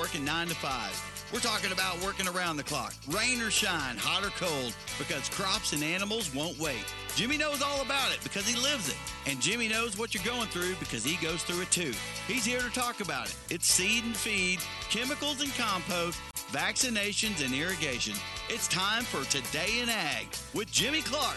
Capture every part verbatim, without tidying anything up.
working nine to five. We're talking about working around the clock, rain or shine, hot or cold, because crops and animals won't wait. Jimmy knows all about it because he lives it. And Jimmy knows what you're going through because he goes through it too. He's here to talk about it. It's seed and feed, chemicals and compost, vaccinations and irrigation. It's time for Today in Ag with Jimmy Clark.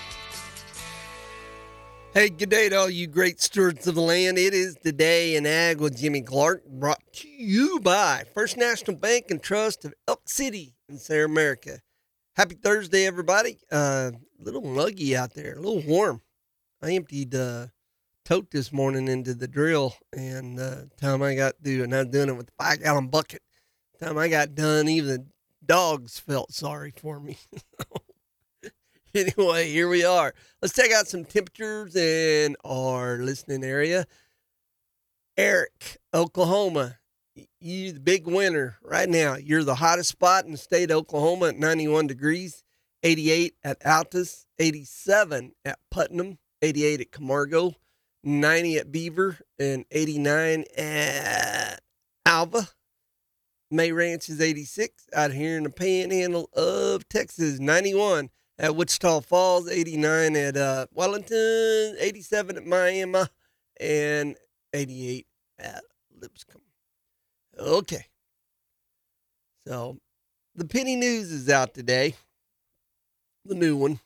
Hey, good day to all you great stewards of the land. It is Today in Ag with Jimmy Clark, brought to you by First National Bank and Trust of Elk City in Sarah, America. Happy Thursday, everybody. Uh, a little muggy out there, a little warm. I emptied uh, tote this morning into the drill, and uh, time I got through, and I was doing it with a five-gallon bucket. Time I got done, even the dogs felt sorry for me. Anyway, here we are. Let's check out some temperatures in our listening area. Eric, Oklahoma, you the big winner right now. You're the hottest spot in the state of Oklahoma at ninety-one degrees, eighty-eight at Altus, eighty-seven at Putnam, eighty-eight at Camargo, ninety at Beaver, and eighty-nine at Alva. May Ranch is eighty-six out here in the panhandle of Texas, ninety-one at Wichita Falls, eighty-nine at uh, Wellington, eighty-seven at Miami, and eighty-eight at Lipscomb. Okay. So, the Penny News is out today, the new one.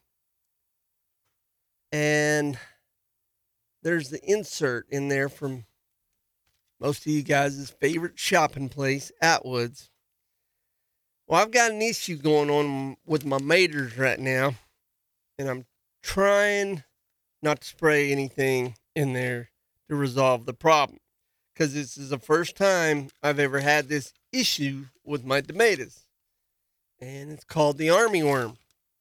And there's the insert in there from most of you guys' favorite shopping place, Atwoods. Well, I've got an issue going on with my maters right now, and I'm trying not to spray anything in there to resolve the problem, because this is the first time I've ever had this issue with my tomatoes, and it's called the army worm.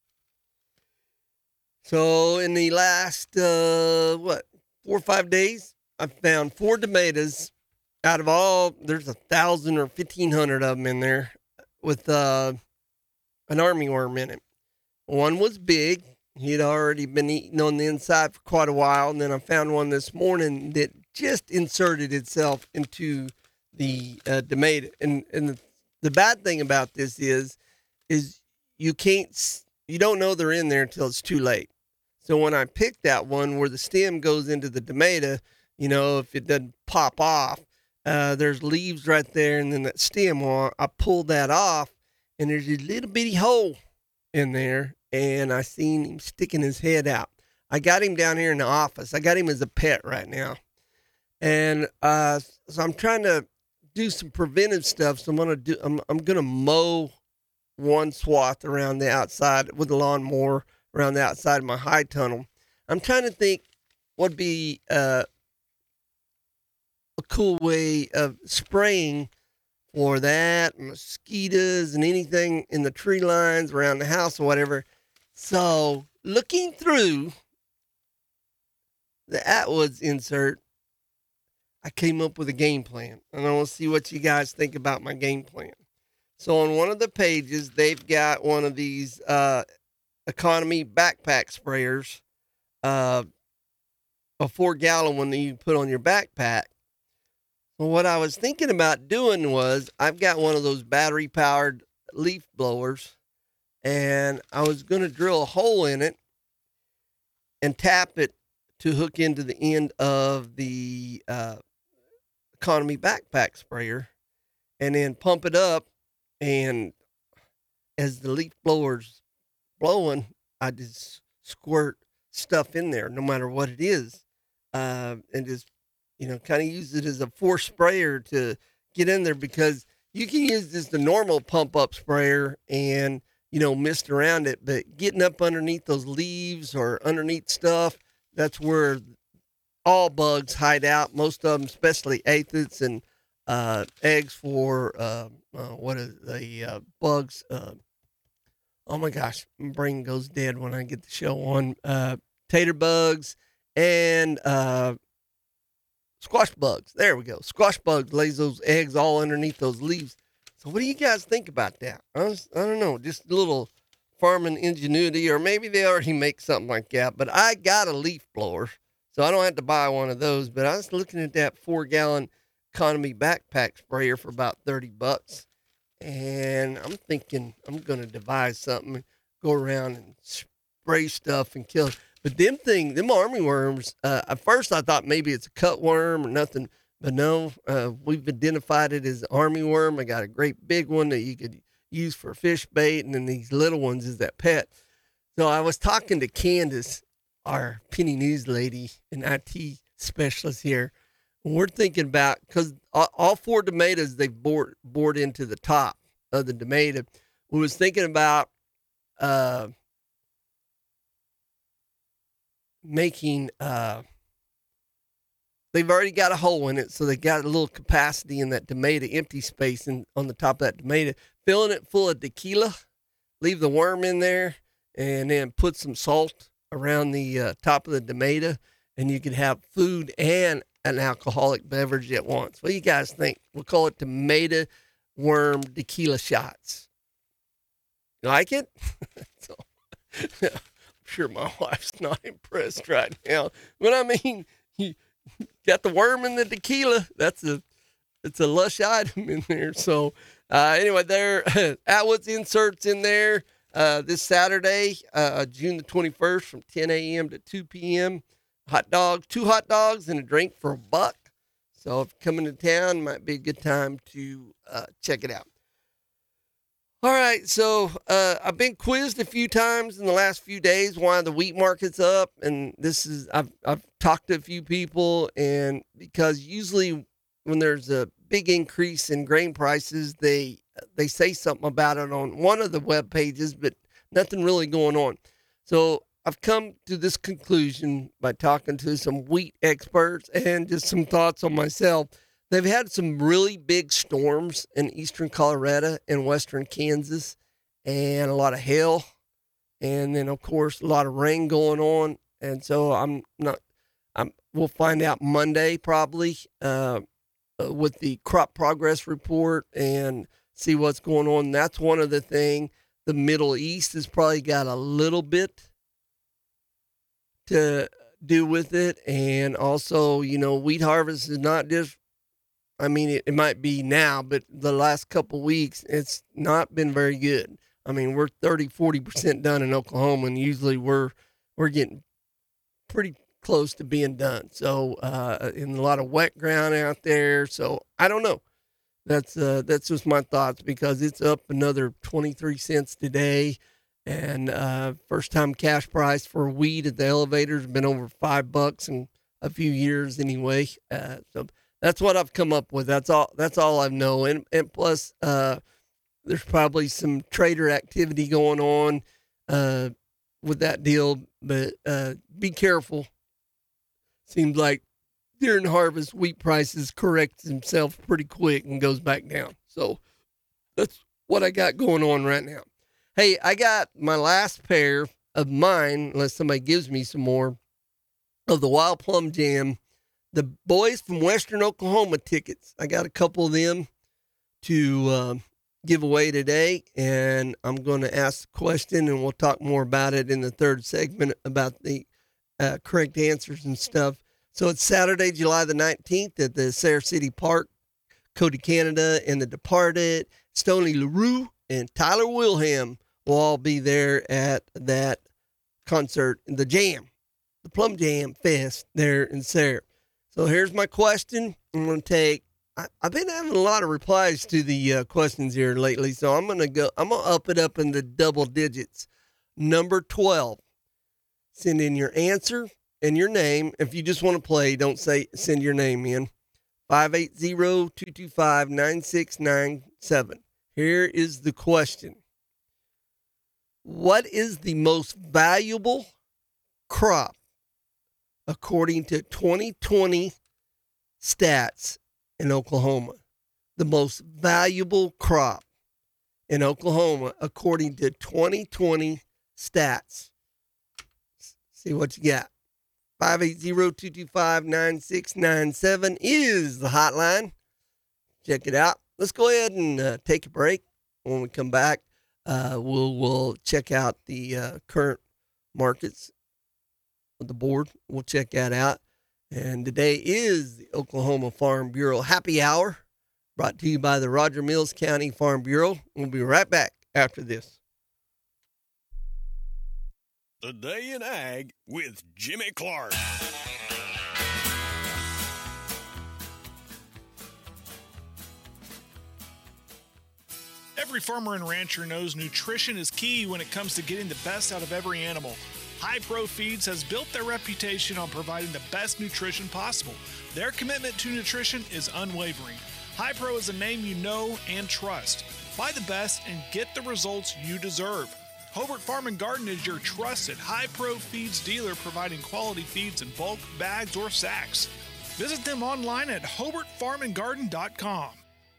So in the last, uh, what, four or five days, I've found four tomatoes out of all, there's a thousand or fifteen hundred of them in there, with uh, an army worm in it. One was big. He had already been eating on the inside for quite a while. And then I found one this morning that just inserted itself into the uh, tomato. And, and the, the bad thing about this is, is you can't, you don't know they're in there until it's too late. So when I picked that one where the stem goes into the tomato, you know, if it doesn't pop off, Uh, there's leaves right there, and then that stem, well, I pulled that off, and there's a little bitty hole in there, and I seen him sticking his head out. I got him down here in the office. I got him as a pet right now. And uh, so I'm trying to do some preventive stuff. So I'm gonna do. I'm I'm gonna mow one swath around the outside with a lawnmower around the outside of my high tunnel. I'm trying to think what'd be uh, a cool way of spraying for that, mosquitoes and anything in the tree lines around the house or whatever. So looking through the Atwoods insert, I came up with a game plan, and I want to see what you guys think about my game plan. So on one of the pages, they've got one of these uh, economy backpack sprayers, uh, a four gallon one that you put on your backpack. Well, what I was thinking about doing was, I've got one of those battery powered leaf blowers, and I was going to drill a hole in it and tap it to hook into the end of the uh, economy backpack sprayer, and then pump it up. And as the leaf blower's blowing, I just squirt stuff in there, no matter what it is, uh, and just, you know, kind of use it as a force sprayer to get in there, because you can use this the normal pump up sprayer and, you know, mist around it, but getting up underneath those leaves or underneath stuff, that's where all bugs hide out. Most of them, especially aphids and uh, eggs for, uh, uh, what is the uh, bugs? Uh, oh my gosh, my brain goes dead when I get the show on. Uh, tater bugs and, uh, squash bugs. There we go. Squash bugs lays those eggs all underneath those leaves. So what do you guys think about that? I, was, I don't know, just a little farming ingenuity, or maybe they already make something like that. But I got a leaf blower, so I don't have to buy one of those. But I was looking at that four gallon economy backpack sprayer for about thirty bucks. And I'm thinking I'm going to devise something and go around and spray stuff and kill. But them thing, them army worms, uh, at first I thought maybe it's a cutworm or nothing. But no, uh, we've identified it as army worm. I got a great big one that you could use for fish bait. And then these little ones is that pet. So I was talking to Candace, our Penny News lady and I T specialist here. And we're thinking about, because all, all four tomatoes, they've bored, bored into the top of the tomato. We was thinking about uh, making, uh, they've already got a hole in it, so they got a little capacity in that tomato, empty space in, on the top of that tomato, filling it full of tequila, leave the worm in there, and then put some salt around the uh, top of the tomato, and you could have food and an alcoholic beverage at once. What do you guys think? We'll call it tomato worm tequila shots. You like it? So, I'm sure my wife's not impressed right now. But I mean, you got the worm and the tequila. That's a it's a lush item in there. So uh, anyway, there Atwood's inserts in there. Uh, this Saturday, uh, June the twenty-first from ten a.m. to two p.m. Hot dogs, two hot dogs and a drink for a buck. So if you're coming to town, might be a good time to uh, check it out. All right, so uh, I've been quizzed a few times in the last few days why the wheat market's up, and this is I've I've talked to a few people, and because usually when there's a big increase in grain prices, they they say something about it on one of the web pages, but nothing really going on. So I've come to this conclusion by talking to some wheat experts and just some thoughts on myself. They've had some really big storms in eastern Colorado and western Kansas, and a lot of hail, and then of course a lot of rain going on. And so I'm not. I'm. We'll find out Monday probably uh, with the crop progress report and see what's going on. That's one of the thing. The Middle East has probably got a little bit to do with it, and also, you know, wheat harvest is not just. I mean, it, it might be now, but the last couple weeks, it's not been very good. I mean, we're thirty, forty percent done in Oklahoma, and usually we're we're getting pretty close to being done. So, uh, in a lot of wet ground out there. So, I don't know. That's uh, that's just my thoughts, because it's up another twenty-three cents today. And uh, first time cash price for wheat at the elevator has been over five bucks in a few years anyway. Uh, so that's what I've come up with. That's all. That's all I know. And and plus, uh, there's probably some trader activity going on uh, with that deal. But uh, be careful. Seems like during harvest, wheat prices corrects himself pretty quick and goes back down. So that's what I got going on right now. Hey, I got my last pair of mine, unless somebody gives me some more, of the Wild Plum Jam. The Boys from Western Oklahoma tickets. I got a couple of them to uh, give away today, and I'm going to ask the question, and we'll talk more about it in the third segment about the uh, correct answers and stuff. So it's Saturday, July the nineteenth at the Sayre City Park. Cody Canada and The Departed, Stoney LaRue, and Tyler Wilhelm will all be there at that concert, the Jam, the Plum Jam Fest there in Sayre. So here's my question. I'm going to take, I, I've been having a lot of replies to the uh, questions here lately, so I'm going to go, I'm going to up it up in the double digits. Number twelve. Send in your answer and your name. If you just want to play, don't say, send your name in. five eight zero, two two five, nine six nine seven. Here is the question. What is the most valuable crop according to twenty twenty stats in Oklahoma? The most valuable crop in Oklahoma according to twenty twenty stats. See what you got. five eight zero, two two five, nine six nine seven is the hotline. Check it out. Let's go ahead and uh, take a break. When we come back, uh, we'll, we'll check out the uh, current markets with the board. We'll check that out. And today is the Oklahoma Farm Bureau Happy Hour, brought to you by the Roger Mills County Farm Bureau. We'll be right back after this. Today in Ag with Jimmy Clark. Every farmer and rancher knows nutrition is key when it comes to getting the best out of every animal. High Pro Feeds has built their reputation on providing the best nutrition possible. Their commitment to nutrition is unwavering. High Pro is a name you know and trust. Buy the best and get the results you deserve. Hobart Farm and Garden is your trusted High Pro Feeds dealer, providing quality feeds in bulk, bags, or sacks. Visit them online at hobart farm and garden dot com.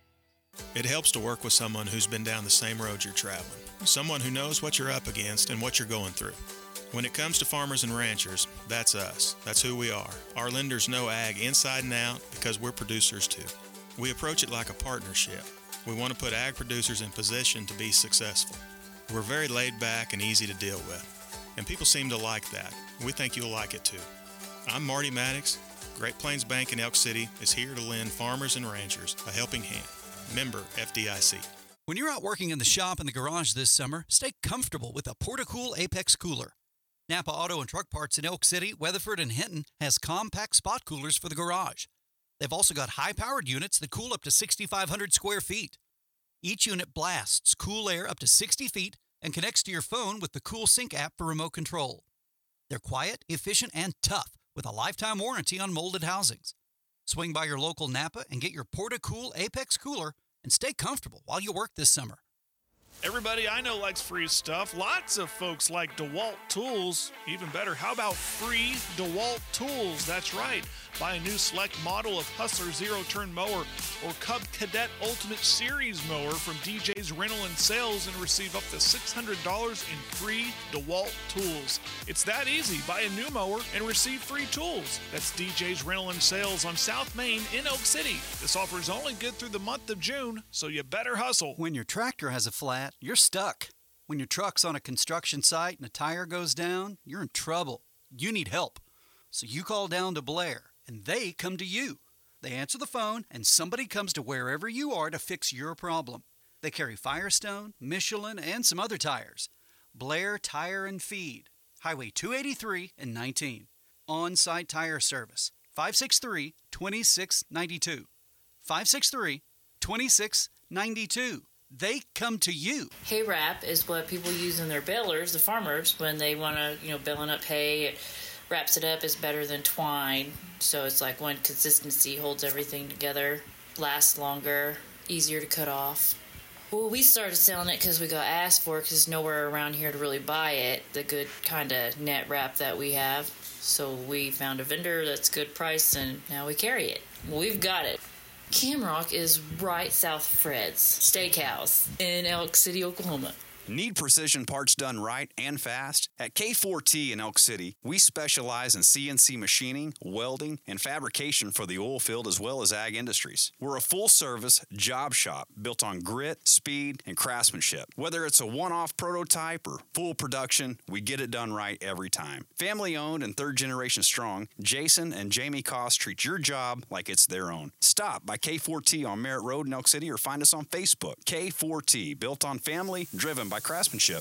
It helps to work with someone who's been down the same road you're traveling, someone who knows what you're up against and what you're going through. When it comes to farmers and ranchers, that's us. That's who we are. Our lenders know ag inside and out because we're producers too. We approach it like a partnership. We want to put ag producers in position to be successful. We're very laid back and easy to deal with, and people seem to like that. We think you'll like it too. I'm Marty Maddox. Great Plains Bank in Elk City is here to lend farmers and ranchers a helping hand. Member F D I C. When you're out working in the shop and the garage this summer, stay comfortable with a Portacool Apex cooler. Napa Auto and Truck Parts in Elk City, Weatherford, and Hinton has compact spot coolers for the garage. They've also got high-powered units that cool up to sixty-five hundred square feet. Each unit blasts cool air up to sixty feet and connects to your phone with the CoolSync app for remote control. They're quiet, efficient, and tough with a lifetime warranty on molded housings. Swing by your local Napa and get your Portacool Apex cooler and stay comfortable while you work this summer. Everybody I know likes free stuff. Lots of folks like DeWalt tools. Even better, how about free DeWalt tools? That's right. Buy a new select model of Hustler zero-turn mower or Cub Cadet Ultimate Series mower from D J's Rental and Sales and receive up to six hundred dollars in free DeWalt tools. It's that easy. Buy a new mower and receive free tools. That's D J's Rental and Sales on South Main in Oak City. This offer is only good through the month of June, so you better hustle. When your tractor has a flat, you're stuck. When your truck's on a construction site and a tire goes down, you're in trouble. You need help. So you call down to Blair, and they come to you. They answer the phone, and somebody comes to wherever you are to fix your problem. They carry Firestone, Michelin, and some other tires. Blair Tire and Feed, Highway two eighty-three and nineteen. On-site tire service, five six three, two six nine two. five six three, two six nine two. They come to you. Hay wrap is what people use in their balers, the farmers, when they want to, you know, baling up hay. It wraps it up. Is better than twine. So it's like one consistency, holds everything together, lasts longer, easier to cut off. Well, we started selling it because we got asked for it because there's nowhere around here to really buy it, the good kind of net wrap that we have. So we found a vendor that's good price, and now we carry it. We've got it. Camrock is right south of Fred's Steakhouse in Elk City, Oklahoma. Need precision parts done right and fast? At K four T in Elk City, we specialize in C N C machining, welding, and fabrication for the oil field as well as ag industries. We're a full-service job shop built on grit, speed, and craftsmanship. Whether it's a one-off prototype or full production, we get it done right every time. Family-owned and third-generation strong, Jason and Jamie Koss treat your job like it's their own. Stop by K four T on Merritt Road in Elk City or find us on Facebook. K four T, built on family, driven by craftsmanship.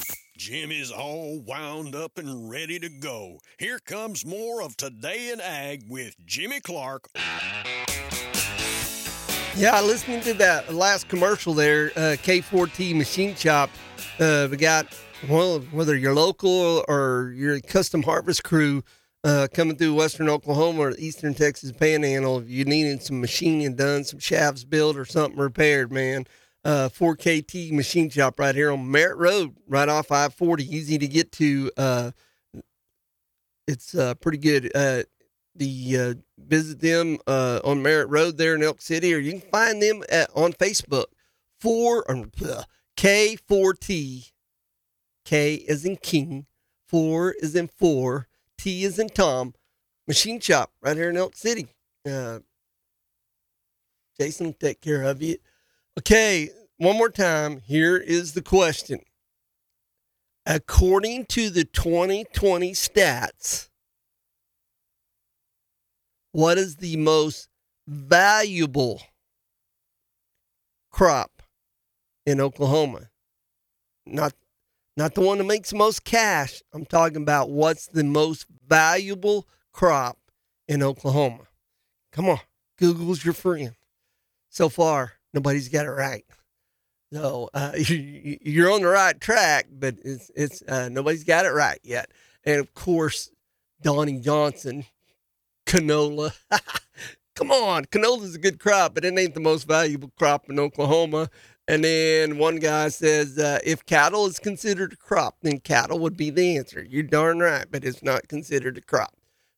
Jim is all wound up and ready to go. Here comes more of Today in Ag with Jimmy Clark. Yeah, listening to that last commercial there, uh, K four T Machine Shop, uh, we got, well, whether you're local or you're a custom harvest crew uh, coming through western Oklahoma or eastern Texas Panhandle, if you needed some machining done, some shafts built or something repaired, man, Uh, four K T Machine Shop right here on Merritt Road, right off I forty, easy to get to. Uh, it's uh, pretty good. Uh, the uh, visit them uh, on Merritt Road there in Elk City, or you can find them at, on Facebook. Four uh, K four T, K is in King, four is in four, T is in Tom. Machine Shop right here in Elk City. Uh, Jason will take care of you. Okay, one more time. Here is the question. According to the twenty twenty stats, What is the most valuable crop in Oklahoma? Not not the one that makes the most cash. I'm talking about what's the most valuable crop in Oklahoma. Come on, Google's your friend. So far, nobody's got it right. So uh, you're on the right track, but it's it's uh, nobody's got it right yet. And of course, Donnie Johnson, canola. Come on, canola's a good crop, but it ain't the most valuable crop in Oklahoma. And then one guy says, uh, if cattle is considered a crop, then cattle would be the answer. You're darn right, but it's not considered a crop.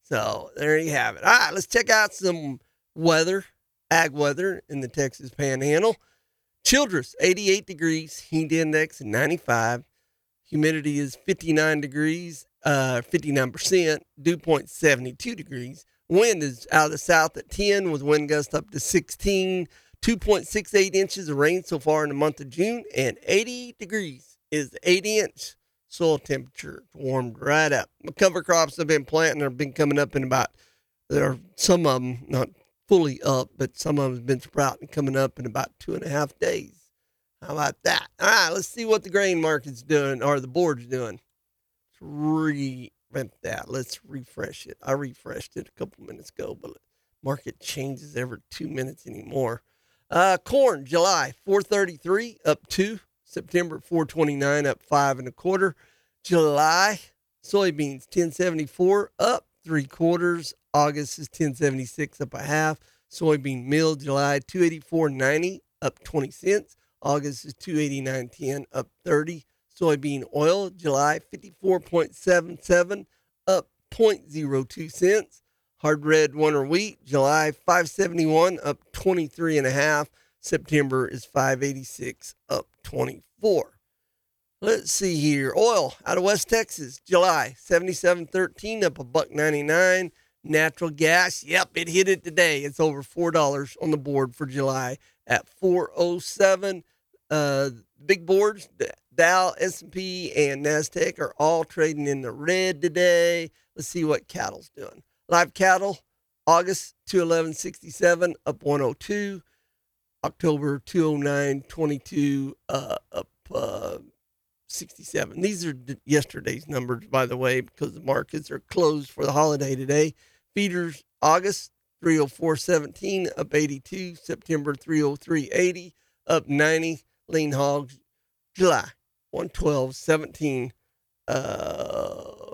So there you have it. All right, let's check out some weather, ag weather in the Texas Panhandle. Childress, eighty-eight degrees, heat index ninety-five. Humidity is fifty-nine degrees, uh, fifty-nine percent, dew point seventy-two degrees. Wind is out of the south at ten with wind gust up to sixteen. two point six eight inches of rain so far in the month of June, and eighty degrees is the eighty inch soil temperature. It's warmed right up. The cover crops have been planting, have been coming up in about, there are some of them not fully up, but some of them have been sprouting, coming up in about two and a half days. How about that? All right, let's see what the grain market's doing, or the board's doing. Let's revamp that. Let's refresh it. I refreshed it a couple minutes ago, but the market changes every two minutes anymore. Uh, corn, July, four thirty-three, up two. September, four twenty-nine, up five and a quarter. July, soybeans, ten seventy-four, up three quarters. August is ten seventy-six, up a half. Soybean meal, July, two eighty-four ninety, up twenty cents. August is two eighty-nine ten, up thirty. Soybean oil, July, fifty-four point seven seven, up zero point zero two cents. Hard red winter wheat, July five seventy-one, up twenty-three and a half. September is five eighty-six, up twenty-four. Let's see here. Oil out of West Texas, July seventy-seven thirteen, up a buck ninety-nine. Natural gas, yep, it hit it today. It's over four dollars on the board for July at four oh seven. Uh, big boards, Dow, S and P, and NASDAQ are all trading in the red today. Let's see what cattle's doing. Live cattle, August two eleven sixty-seven, up one oh two. October two oh nine twenty-two, uh, up uh, sixty-seven. These are yesterday's numbers, by the way, because the markets are closed for the holiday today. Feeders, August three oh four seventeen, up eighty-two. September three oh three eighty, up ninety. Lean hogs, July one twelve seventeen, uh,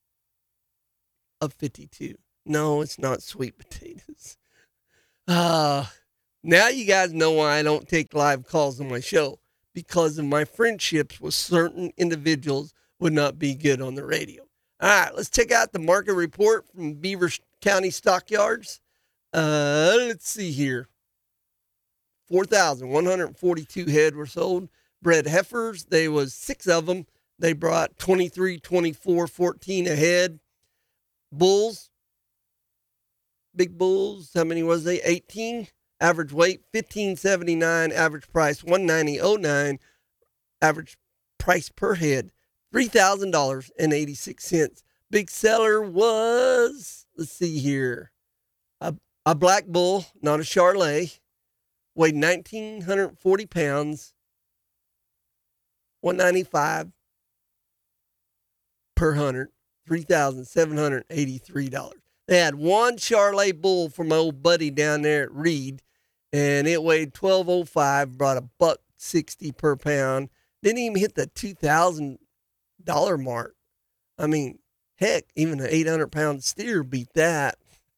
up fifty-two. No, it's not sweet potatoes. Uh, now you guys know why I don't take live calls on my show, because of my friendships with certain individuals would not be good on the radio. All right, let's check out the market report from Beaver County Stockyards. Uh, let's see here. four thousand one hundred forty-two head were sold. Bred heifers, there was six of them. They brought twenty-three, twenty-four, fourteen a head. Bulls, big bulls, how many was they? eighteen. Average weight, fifteen seventy-nine. Average price, one ninety oh nine. Average price per head, three thousand dollars and eighty-six cents. Big seller was, let's see here, a, a black bull, not a Charolais. Weighed one thousand nine hundred forty pounds, one ninety-five per hundred, three thousand seven hundred eighty-three dollars. They had one Charolais bull from my old buddy down there at Reed, and it weighed twelve oh five, brought a buck sixty per pound. Didn't even hit the two thousand dollars mark. I mean, heck, even an eight hundred pound steer beat that.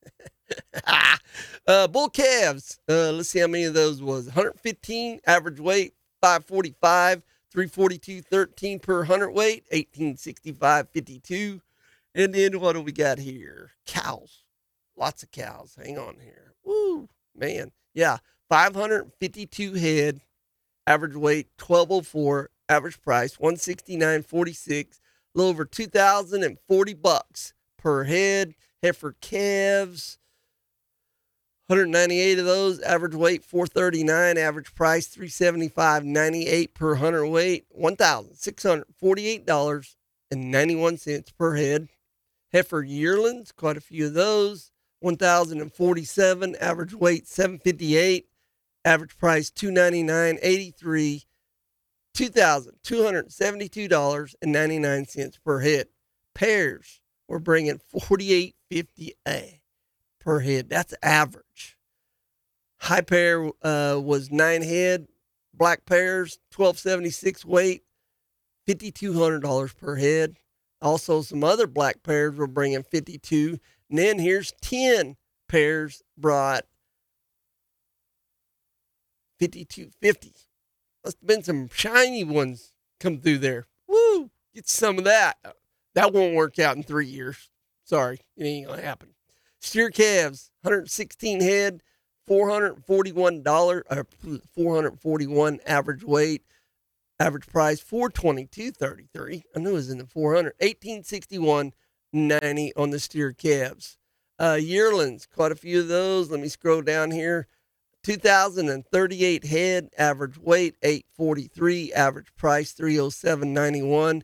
uh, bull calves. Uh, let's see how many of those was. one hundred fifteen average weight, five forty-five, three forty-two, thirteen per hundredweight, eighteen sixty-five, fifty-two. And then what do we got here? Cows. Lots of cows. Hang on here. Woo, man. Yeah, five hundred fifty-two head, average weight, twelve oh four, average price, one sixty-nine forty-six, a little over two thousand forty bucks per head. Heifer calves, one hundred ninety-eight of those, average weight four thirty-nine, average price three seventy-five ninety-eight per hundredweight, one thousand six hundred forty-eight dollars and ninety-one cents per head. Heifer yearlings, quite a few of those, one thousand forty-seven, average weight seven fifty-eight, average price two ninety-nine eighty-three, two thousand two hundred seventy-two dollars and ninety-nine cents per head. Pairs, we're bringing forty-eight fifty a per head. That's average. High pair uh, was nine head. Black pairs, twelve seventy-six weight, fifty-two hundred dollars per head. Also, some other black pairs were bringing fifty-two. And then here's ten pairs brought fifty-two fifty. Must have been some shiny ones come through there. Woo! Get some of that. That won't work out in three years. Sorry, it ain't gonna happen. Steer calves, one hundred sixteen head, four hundred forty-one dollars, uh, four hundred forty-one average weight, average price four twenty-two thirty-three. I knew it was in the four hundred. eighteen sixty-one ninety on the steer calves. Uh, yearlings, quite a few of those. Let me scroll down here. two thousand thirty-eight head, average weight eight forty-three, average price three oh seven ninety-one.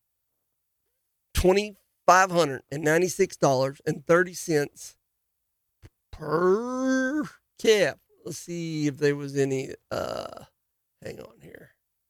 twenty-five hundred ninety-six dollars and thirty cents per calf. Let's see if there was any, uh, hang on here.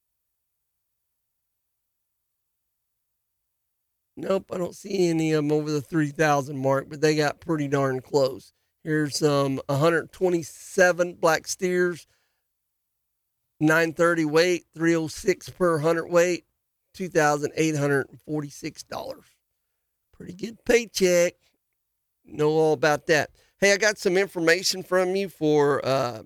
Nope, I don't see any of them over the three thousand mark, but they got pretty darn close. Here's some one hundred twenty-seven black steers, nine thirty weight, three oh six per hundred weight, two thousand eight hundred forty-six dollars. Pretty good paycheck. Know all about that. Hey, I got some information from you for, uh,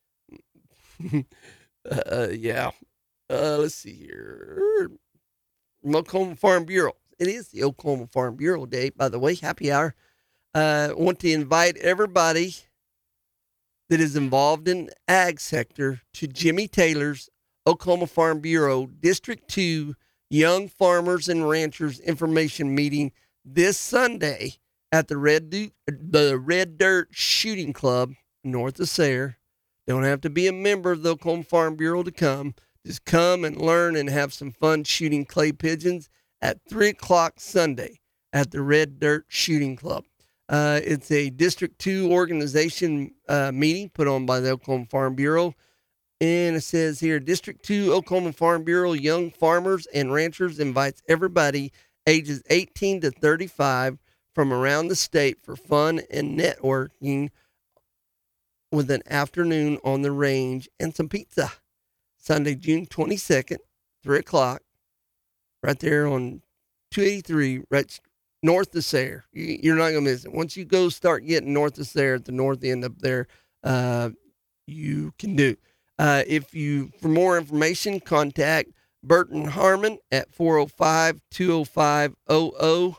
uh yeah. Uh, let's see here. From Oklahoma Farm Bureau. It is the Oklahoma Farm Bureau Day, by the way. Happy hour. I uh, want to invite everybody that is involved in the ag sector to Jimmy Taylor's Oklahoma Farm Bureau District two Young Farmers and Ranchers Information Meeting this Sunday at the Red, du- the Red Dirt Shooting Club north of Sayre. Don't have to be a member of the Oklahoma Farm Bureau to come. Just come and learn and have some fun shooting clay pigeons at three o'clock Sunday at the Red Dirt Shooting Club. Uh, it's a District two organization uh, meeting put on by the Oklahoma Farm Bureau. And it says here, District two Oklahoma Farm Bureau Young Farmers and Ranchers invites everybody ages eighteen to thirty-five from around the state for fun and networking with an afternoon on the range and some pizza. Sunday, June twenty-second, three o'clock, right there on two eighty-three, right north of Sayre. You're not going to miss it. Once you go start getting north of Sayre at the north end up there, uh, you can do. Uh, if you, for more information, contact Burton Harmon at four oh five, two oh five, oh oh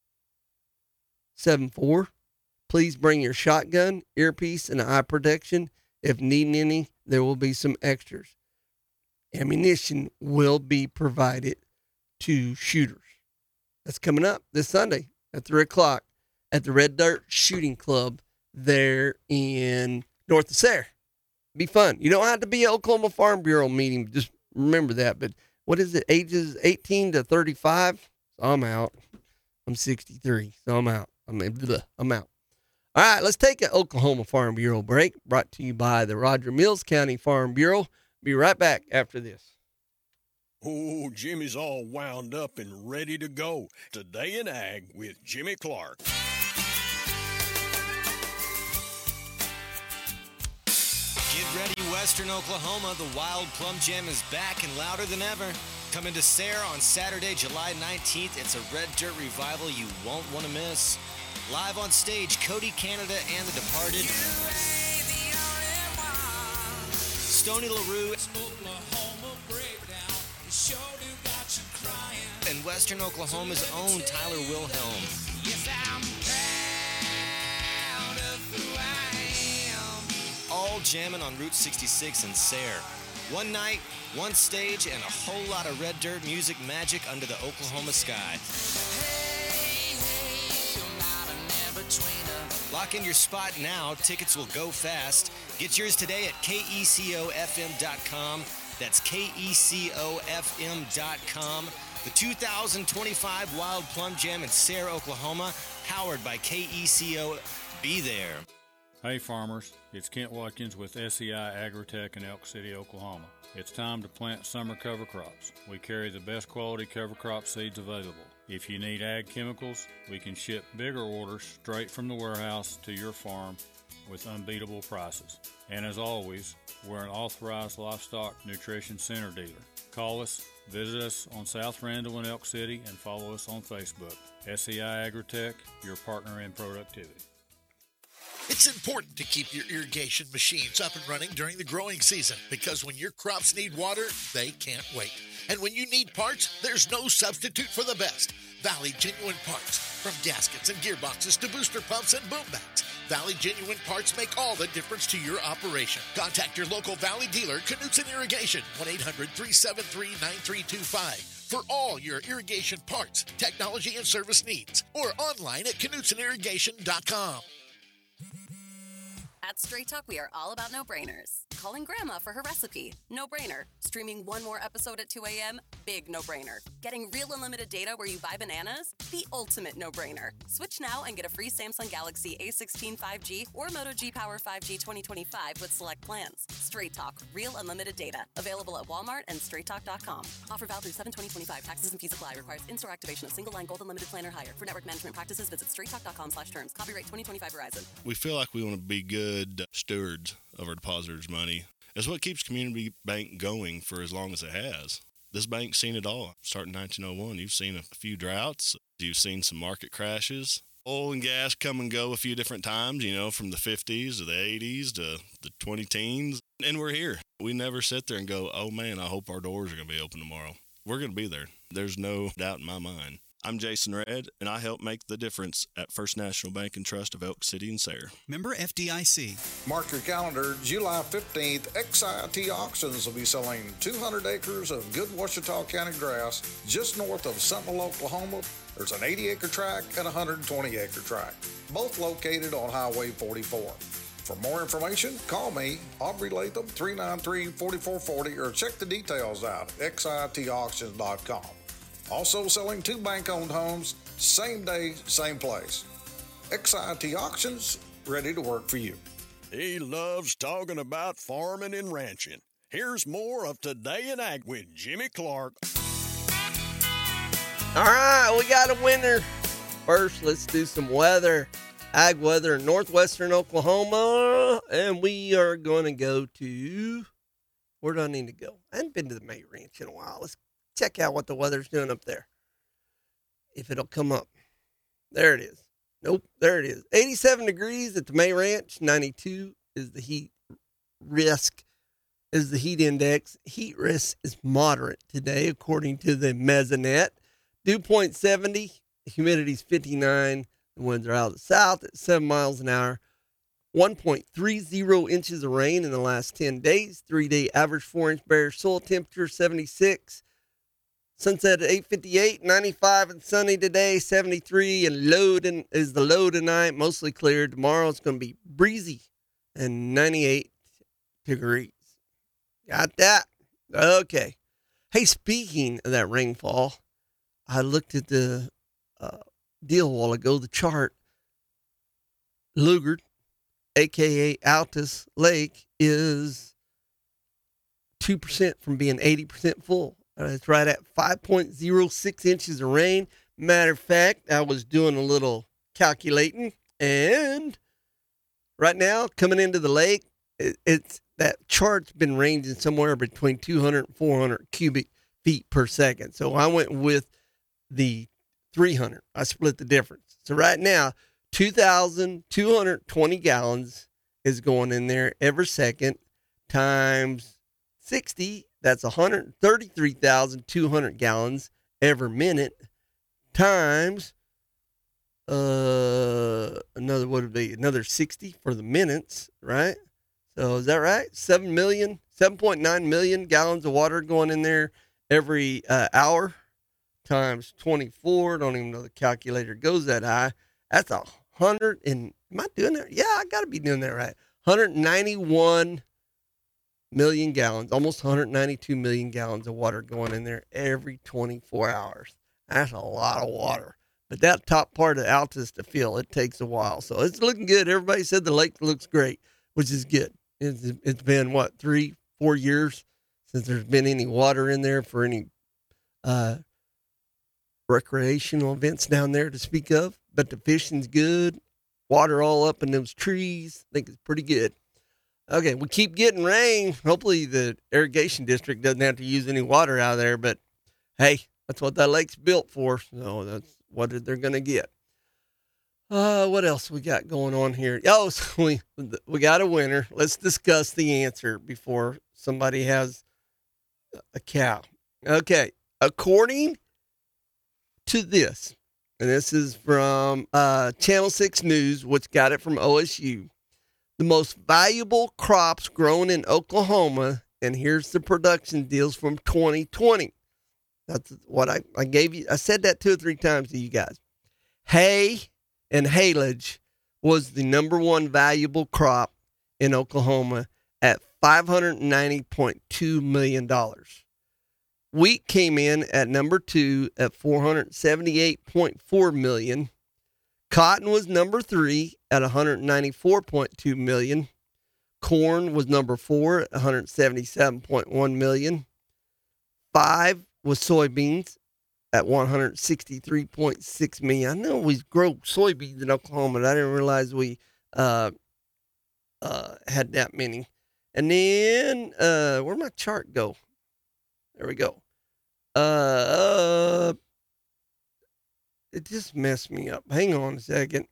seven four. Please bring your shotgun, earpiece, and eye protection. If needing any, there will be some extras. Ammunition will be provided to shooters. That's coming up this Sunday at three o'clock at the Red Dirt Shooting Club there in north of Sayre. Be fun. You don't have to be an Oklahoma Farm Bureau meeting. Just remember that. But what is it? Ages eighteen to thirty-five? So I'm out. I'm sixty-three, so I'm out. I mean, bleh, I'm out. All right, let's take an Oklahoma Farm Bureau break. Brought to you by the Roger Mills County Farm Bureau. Be right back after this. Oh, Jimmy's all wound up and ready to go. Today in Ag with Jimmy Clark. Get ready, Western Oklahoma. The Wild Plum Jam is back and louder than ever. Coming to Sayre on Saturday, July nineteenth. It's a Red Dirt revival you won't want to miss. Live on stage, Cody Canada and The Departed. Stoney LaRue. And Western Oklahoma's own Tyler Wilhelm. Yes, I'm proud of who I am. All jamming on Route sixty-six in Sayre. One night, one stage, and a whole lot of Red Dirt music magic under the Oklahoma sky. Hey, hey, I'm not a never-twainer. Lock in your spot now. Tickets will go fast. Get yours today at K E C O F M dot com. That's K E C O F M dot com. The two thousand twenty-five Wild Plum Jam in Sayre, Oklahoma, powered by K E C O Be there. Hey farmers, it's Kent Watkins with S E I Agritech in Elk City, Oklahoma. It's time to plant summer cover crops. We carry the best quality cover crop seeds available. If you need ag chemicals, we can ship bigger orders straight from the warehouse to your farm with unbeatable prices. And as always, we're an authorized livestock nutrition center dealer. Call us, visit us on South Randall in Elk City, and follow us on Facebook. S E I Agritech, your partner in productivity. It's important to keep your irrigation machines up and running during the growing season because when your crops need water, they can't wait. And when you need parts, there's no substitute for the best. Valley Genuine Parts. From gaskets and gearboxes to booster pumps and boom bats, Valley Genuine Parts make all the difference to your operation. Contact your local Valley dealer, Knutson Irrigation, one eight hundred, three seven three, nine three two five. For all your irrigation parts, technology, and service needs. Or online at knutson irrigation dot com. At Straight Talk, we are all about no-brainers. Calling Grandma for her recipe, no-brainer. Streaming one more episode at two a.m., big no-brainer. Getting real unlimited data where you buy bananas, the ultimate no-brainer. Switch now and get a free Samsung Galaxy A sixteen five G or Moto G Power five G twenty twenty-five with select plans. Straight Talk, real unlimited data. Available at Walmart and straight talk dot com. Offer valid through seven twenty twenty-five. Taxes and fees apply. Requires in-store activation of single line gold unlimited plan or higher. For network management practices, visit straight talk dot com slash terms. Copyright twenty twenty-five Verizon. We feel like we want to be good stewards of our depositors' money. It's what keeps Community Bank going for as long as it has. This bank's seen it all. Starting nineteen oh one, you've seen a few droughts. You've seen some market crashes. Oil and gas come and go a few different times, you know, from the fifties to the eighties to the twenty teens. And we're here. We never sit there and go, oh man, I hope our doors are going to be open tomorrow. We're going to be there. There's no doubt in my mind. I'm Jason Redd, and I help make the difference at First National Bank and Trust of Elk City and Sayre. Member F D I C. Mark your calendar. July fifteenth, X I T Auctions will be selling two hundred acres of good Ouachita County grass just north of Sentinel, Oklahoma. There's an eighty acre tract and a one hundred twenty acre tract, both located on Highway forty-four. For more information, call me, Aubrey Latham, three nine three, four four four zero, or check the details out at X I T auctions dot com. Also selling two bank-owned homes, same day, same place. X I T Auctions, ready to work for you. He loves talking about farming and ranching. Here's more of Today in Ag with Jimmy Clark. All right, we got a winner. First, let's do some weather. Ag weather in northwestern Oklahoma. And we are going to go to, where do I need to go? I haven't been to the May Ranch in a while. Let's check out what the weather's doing up there. If it'll come up. There it is. Nope, there it is. eighty-seven degrees at the May Ranch. ninety-two is the heat risk, is the heat index. Heat risk is moderate today, according to the Mesonet. Dew point seventy. Humidity is fifty-nine. The winds are out of the south at seven miles an hour. one point three zero inches of rain in the last ten days. Three-day average four-inch bare soil temperature, seventy-six. Sunset at eight fifty-eight, ninety-five and sunny today, seventy-three, and low to, is the low tonight, mostly clear. Tomorrow it's going to be breezy and ninety-eight degrees. Got that? Okay. Hey, speaking of that rainfall, I looked at the uh, deal a while ago, the chart. Lugard, a k a. Altus Lake, is two percent from being eighty percent full. Uh, it's right at five point oh six inches of rain. Matter of fact, I was doing a little calculating, and right now, coming into the lake, it, it's that chart's been ranging somewhere between two hundred and four hundred cubic feet per second. So I went with the three hundred. I split the difference. So right now, two thousand two hundred twenty gallons is going in there every second times sixty. That's one hundred thirty-three thousand two hundred gallons every minute times uh another, what would be another sixty for the minutes, right? So is that right? seven million, seven point nine million gallons of water going in there every uh, hour times twenty-four. Don't even know the calculator goes that high. That's a hundred and, am I doing that? Yeah, I got to be doing that right. one hundred ninety-one million gallons, almost one hundred ninety-two million gallons of water going in there every twenty-four hours. That's a lot of water. But that top part of Altus to fill, it takes a while. So it's looking good. Everybody said the lake looks great, which is good. It's, it's been, what, three, four years since there's been any water in there for any uh, recreational events down there to speak of. But the fishing's good. Water all up in those trees. I think it's pretty good. Okay, we keep getting rain. Hopefully the irrigation district doesn't have to use any water out of there. But, hey, that's what that lake's built for. So that's what they're going to get. Uh, what else we got going on here? Oh, so we, we got a winner. Let's discuss the answer before somebody has a cow. Okay, according to this, and this is from uh, Channel six News, which got it from O S U, the most valuable crops grown in Oklahoma, and here's the production deals from twenty twenty. That's what I, I gave you. I said that two or three times to you guys. Hay and haylage was the number one valuable crop in Oklahoma at five hundred ninety point two million dollars. Wheat came in at number two at four hundred seventy-eight point four million dollars. Cotton was number three at one hundred ninety-four point two million dollars. Corn was number four at one hundred seventy-seven point one million dollars. Five was soybeans at one hundred sixty-three point six million dollars. I know we grow soybeans in Oklahoma, but I didn't realize we uh, uh, had that many. And then, uh, where'd my chart go? There we go. Uh, uh, it just messed me up. Hang on a second.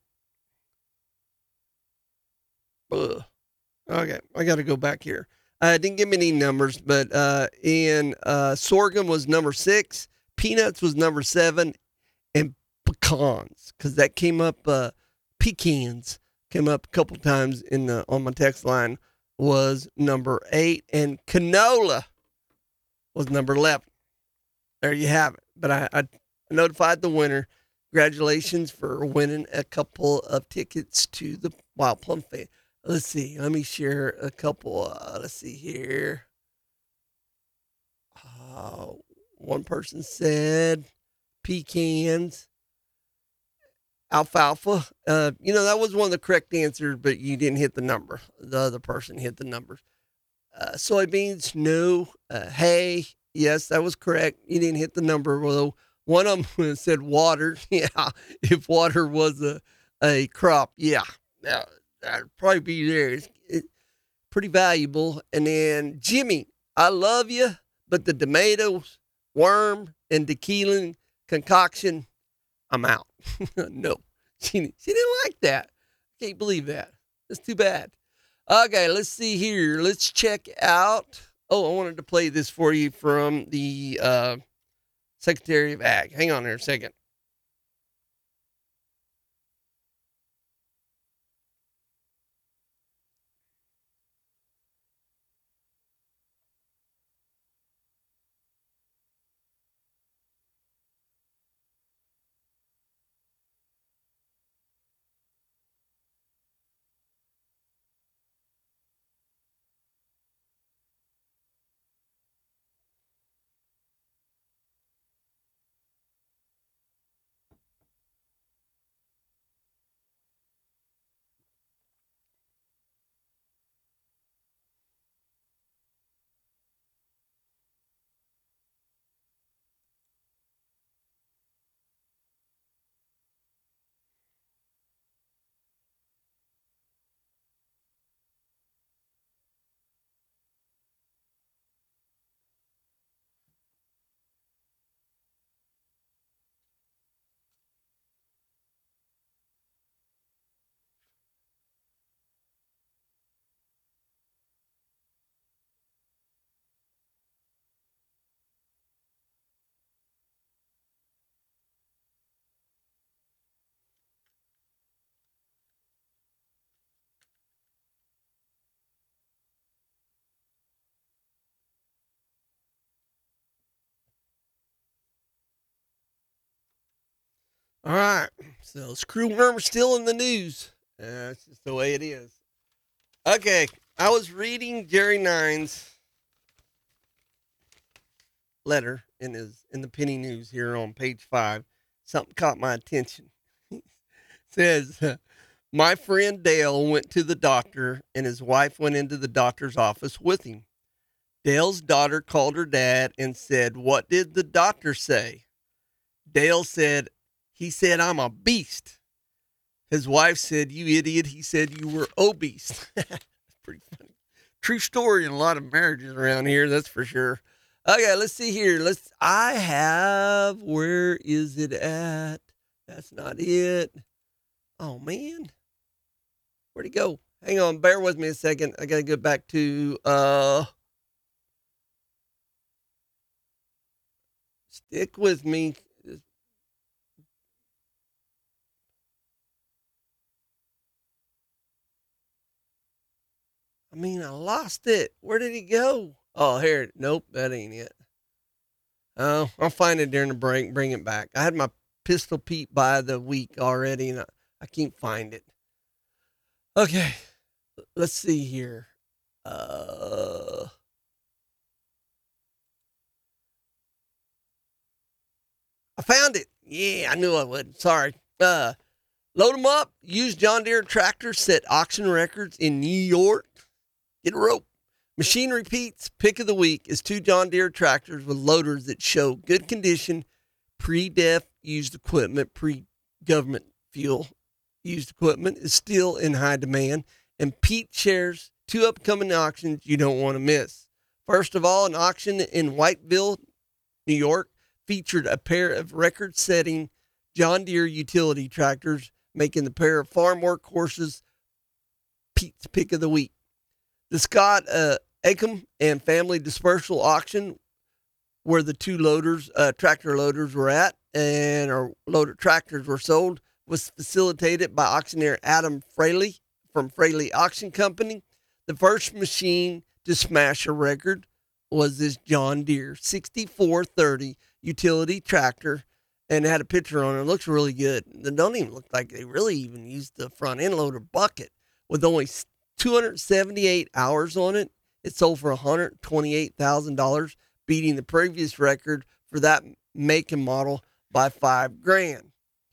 Ugh. Okay, I got to go back here. I uh, didn't give me any numbers, but uh, in uh, sorghum was number six, peanuts was number seven, and pecans, because that came up, uh, pecans came up a couple times in the, on my text line, was number eight, and canola was number eleven. There you have it. But I, I notified the winner. Congratulations for winning a couple of tickets to the Wild Plum Fest. Let's see. Let me share a couple. Uh, let's see here. Uh, one person said pecans, alfalfa. Uh, you know, that was one of the correct answers, but you didn't hit the number. The other person hit the number. Uh, soybeans, no. Uh, hay, yes, that was correct. You didn't hit the number. Although one of them said water. Yeah, if water was a, a crop, yeah. Now, that'd probably be there. It's, it's pretty valuable. And then Jimmy, I love you, but the tomatoes, worm, and tequila concoction, I'm out. No, she, she didn't like that. Can't believe that. That's too bad. Okay, let's see here. Let's check out. Oh, I wanted to play this for you from the uh, Secretary of Ag. Hang on there a second. All right, so screwworm still in the news. Uh, that's just the way it is. Okay, I was reading Jerry Nine's letter in his in the Penny News here on page five. something caught my attention. It says, my friend Dale went to the doctor and his wife went into the doctor's office with him. Dale's daughter called her dad and said, what did the doctor say? Dale said, he said, I'm a beast. His wife said, you idiot. He said you were obese. Pretty funny. True story in a lot of marriages around here, that's for sure. Okay, let's see here. Let's, I have, where is it at? That's not it. Oh, man. Where'd he go? Hang on, bear with me a second. I got to go back to, uh, stick with me. I mean, I lost it. Where did he go? Oh, here. Nope, that ain't it. Oh, I'll find it during the break, bring it back. I had my Pistol Pete by the week already, and I, I can't find it. Okay, let's see here. Uh, I found it. Yeah, I knew I would. Sorry. Uh, load them up. Use John Deere tractors. Set auction records in New York. Get a rope. Machine Repeats pick of the week is two John Deere tractors with loaders that show good condition, pre-def used equipment, pre-government fuel used equipment is still in high demand. And Pete shares two upcoming auctions you don't want to miss. First of all, an auction in Whiteville, New York, featured a pair of record-setting John Deere utility tractors, making the pair of farm workhorses Pete's pick of the week. The Scott uh, Acom and Family Dispersal Auction, where the two loaders, uh, tractor loaders were at, and our loader tractors were sold, was facilitated by auctioneer Adam Fraley from Fraley Auction Company. The first machine to smash a record was this John Deere sixty-four thirty utility tractor, and it had a picture on it. It looks really good. They don't even look like they really even used the front end loader bucket. With only two hundred seventy-eight hours on it, it sold for one hundred twenty-eight thousand dollars, beating the previous record for that make and model by five grand.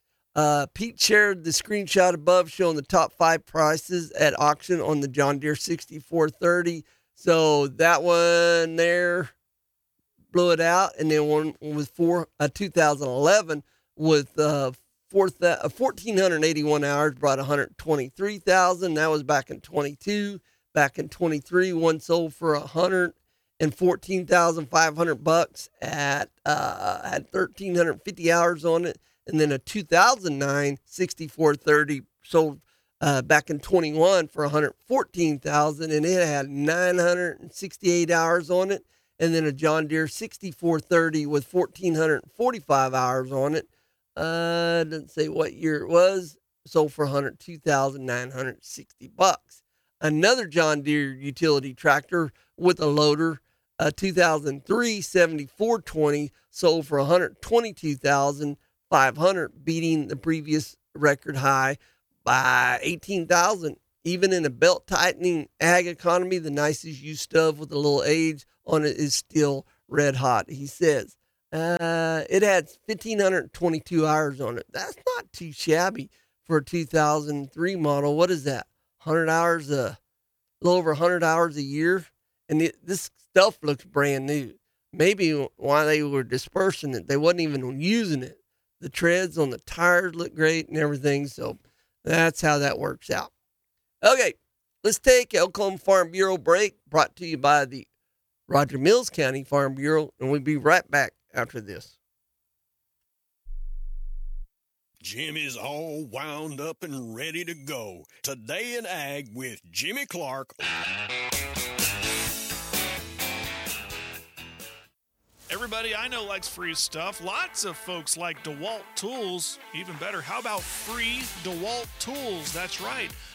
Uh, Pete shared the screenshot above showing the top five prices at auction on the John Deere sixty-four thirty. So that one there blew it out, and then one with four, uh, two thousand eleven with uh, four, uh, one thousand four hundred eighty-one hours brought one hundred twenty-three thousand. That was back in twenty-two. Back in twenty-three, one sold for one hundred fourteen thousand five hundred bucks at uh, had one thousand three hundred fifty hours on it. And then a two thousand nine sixty-four thirty sold uh, back in twenty-one for one hundred fourteen thousand dollars, and it had nine hundred sixty-eight hours on it. And then a John Deere sixty-four thirty with one thousand four hundred forty-five hours on it. Uh, doesn't say what year it was. Sold for one hundred two thousand nine hundred sixty bucks. Another John Deere utility tractor with a loader, a two thousand three seventy-four twenty, sold for one hundred twenty-two thousand five hundred, beating the previous record high by eighteen thousand. Even in a belt tightening ag economy, the nicest used stuff with a little age on it is still red hot. He says uh, it had one thousand five hundred twenty-two hours on it. That's not too shabby for a two thousand three model. What is that? one hundred hours, a uh, little over one hundred hours a year. And it, this stuff looks brand new. Maybe while they were dispersing it, they wasn't even using it. The treads on the tires look great and everything. So that's how that works out. Okay, let's take Oklahoma Farm Bureau break, brought to you by the Roger Mills County Farm Bureau, and we'll be right back after this. Jimmy's all wound up and ready to go. Today in Ag with Jimmy Clark. Everybody I know likes free stuff. Lots of folks like DeWalt tools. Even better, how about free DeWalt tools? That's right.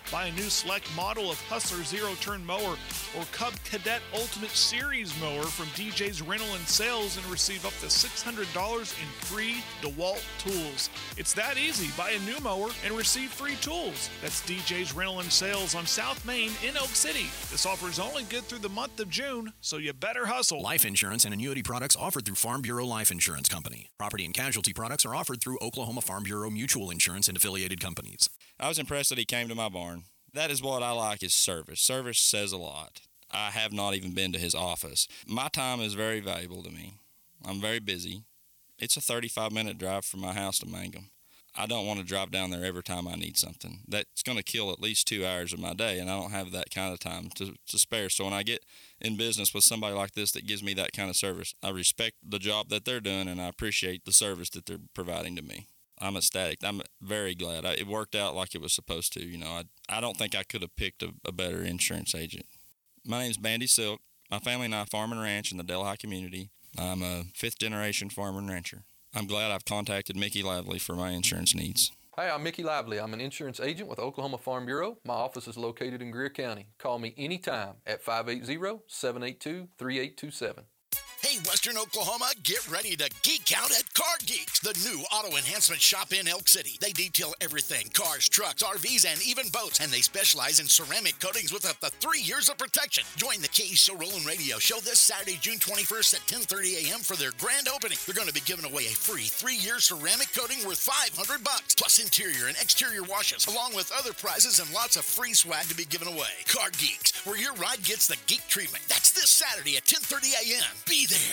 Buy a new Select model of Hustler zero-turn mower or Cub Cadet Ultimate Series mower from D J's Rental and Sales and receive up to six hundred dollars in free DeWalt tools. It's that easy. Buy a new mower and receive free tools. That's D J's Rental and Sales on South Main in Oak City. This offer is only good through the month of June, so you better hustle. Life insurance and annuity products offered through Farm Bureau Life Insurance Company. Property and casualty products are offered through Oklahoma Farm Bureau Mutual Insurance and affiliated companies. I was impressed that he came to my barn. That is what I like, is service. Service says a lot. I have not even been to his office. My time is very valuable to me. I'm very busy. It's a thirty-five minute drive from my house to Mangum. I don't want to drive down there every time I need something. That's going to kill at least two hours of my day, and I don't have that kind of time to, to spare. So when I get in business with somebody like this that gives me that kind of service, I respect the job that they're doing, and I appreciate the service that they're providing to me. I'm ecstatic. I'm very glad. I, it worked out like it was supposed to. You know, I, I don't think I could have picked a, a better insurance agent. My name's Bandy Silk. My family and I farm and ranch in the Delhi community. I'm a fifth-generation farmer and rancher. I'm glad I've contacted Mickey Lively for my insurance needs. Hi, I'm Mickey Lively. I'm an insurance agent with Oklahoma Farm Bureau. My office is located in Greer County. Call me anytime at five eight zero, seven eight two, three eight two seven. Hey, Western Oklahoma, get ready to geek out at Car Geeks, the new auto enhancement shop in Elk City. They detail everything, cars, trucks, R Vs, and even boats, and they specialize in ceramic coatings with up to three years of protection. Join the K So Rollin' Radio Show this Saturday, June twenty-first at ten thirty a.m. for their grand opening. They're going to be giving away a free three-year ceramic coating worth five hundred bucks, plus interior and exterior washes, along with other prizes and lots of free swag to be given away. Car Geeks, where your ride gets the geek treatment. That's this Saturday at ten thirty a.m. Be there.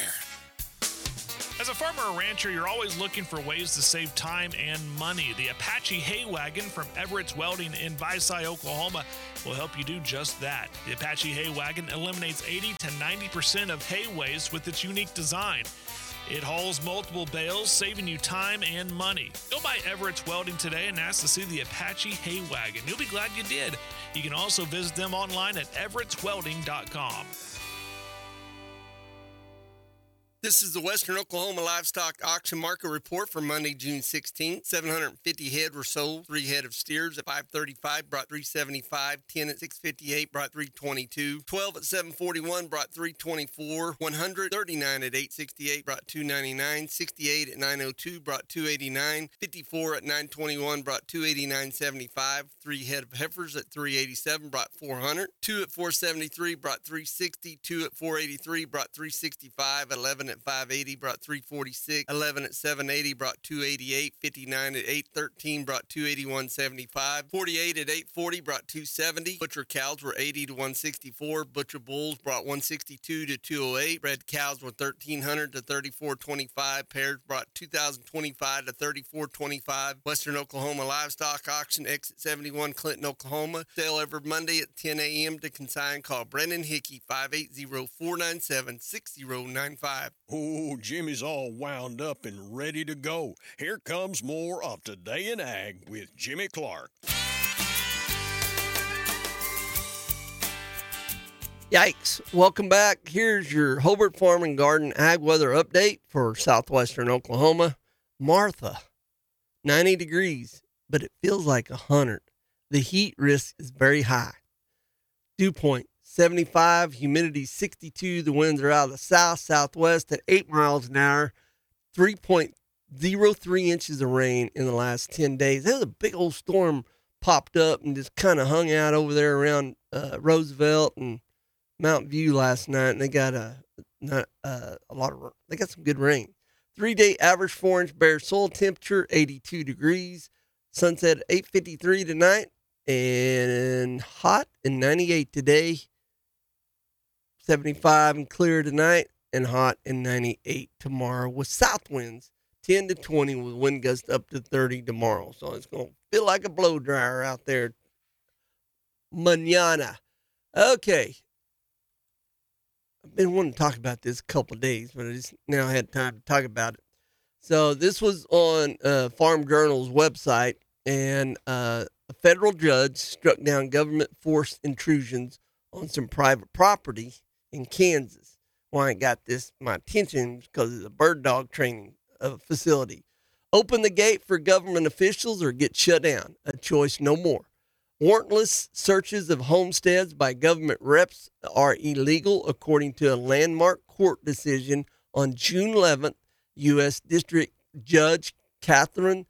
As a farmer or rancher, you're always looking for ways to save time and money. The Apache Hay Wagon from Everett's Welding in Visay, Oklahoma will help you do just that. The Apache Hay Wagon eliminates eighty to ninety percent of hay waste with its unique design. It hauls multiple bales, saving you time and money. Go by Everett's Welding today and ask to see the Apache Hay Wagon. You'll be glad you did. You can also visit them online at everetts welding dot com. This is the Western Oklahoma Livestock Auction Market Report for Monday, June sixteenth. seven hundred fifty head were sold. Three head of steers at five thirty-five brought three seventy-five. ten at six fifty-eight brought three twenty-two. twelve at seven forty-one brought three twenty-four. one hundred thirty-nine at eight sixty-eight brought two ninety-nine. sixty-eight at nine oh two brought two eighty-nine. fifty-four at nine twenty-one brought two eighty-nine seventy-five. Three head of heifers at three eighty-seven brought four hundred. Two at four seventy-three brought three sixty. Two at four eighty-three brought three sixty-five. eleven at five eighty brought three forty-six. eleven at seven eighty brought two eighty-eight. fifty-nine at eight thirteen brought two eighty-one seventy-five. forty-eight at eight forty brought two seventy. Butcher cows were eighty to one sixty-four. Butcher bulls brought one sixty-two to two oh eight. Bred cows were thirteen hundred to thirty-four twenty-five. Pairs brought two thousand twenty-five to thirty-four twenty-five. Western Oklahoma Livestock Auction, exit seventy-one, Clinton, Oklahoma. Sale every Monday at ten a.m. to consign. Call Brendan Hickey, five eight zero, four nine seven, six zero nine five. Oh, Jimmy's all wound up and ready to go. Here comes more of Today in Ag with Jimmy Clark. Yikes. Welcome back. Here's your Hobart Farm and Garden Ag Weather Update for southwestern Oklahoma. Martha, ninety degrees, but it feels like one hundred. The heat risk is very high. Dew point, seventy-five, humidity sixty-two. The winds are out of the south, southwest at eight miles an hour. three point oh three inches of rain in the last ten days. There was a big old storm popped up and just kind of hung out over there around uh, Roosevelt and Mount View last night, and they got a not uh, a lot of they got some good rain. Three-day average four-inch bare soil temperature, eighty-two degrees. Sunset at eight fifty-three tonight, and hot and ninety-eight today. seventy-five and clear tonight, and hot and ninety-eight tomorrow with south winds ten to twenty with wind gusts up to thirty tomorrow. So it's going to feel like a blow dryer out there. Mañana. Okay. I've been wanting to talk about this a couple of days, but I just now had time to talk about it. So this was on uh, Farm Journal's website, and uh, a federal judge struck down government-forced intrusions on some private property in Kansas. Why it got this my attention because it's a bird dog training uh, facility. Open the gate for government officials or get shut down. A choice no more. Warrantless searches of homesteads by government reps are illegal, according to a landmark court decision on June eleventh. U S District Judge Catherine